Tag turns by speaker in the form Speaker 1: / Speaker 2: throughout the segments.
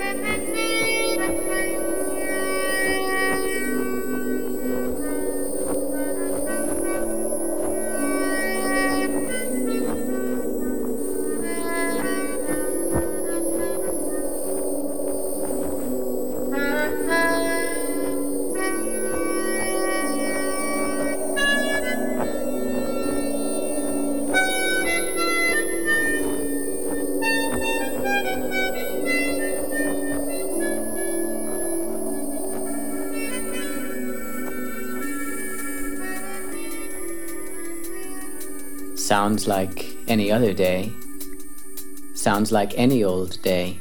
Speaker 1: Sounds like any other day. Sounds like any old day.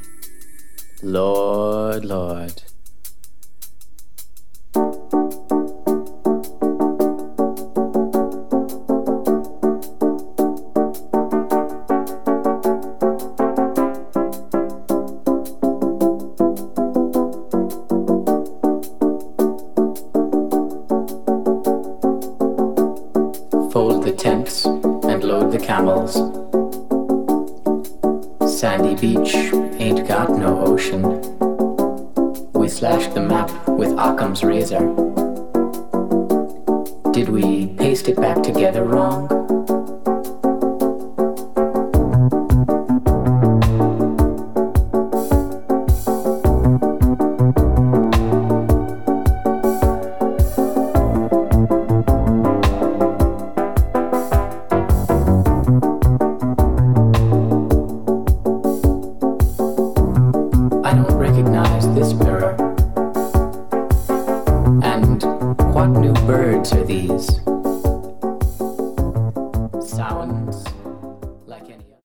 Speaker 1: Lord, Lord. Fold the tents and load the camels. Sandy beach ain't got no ocean. We slashed the map with Occam's razor. Did we paste it back together wrong?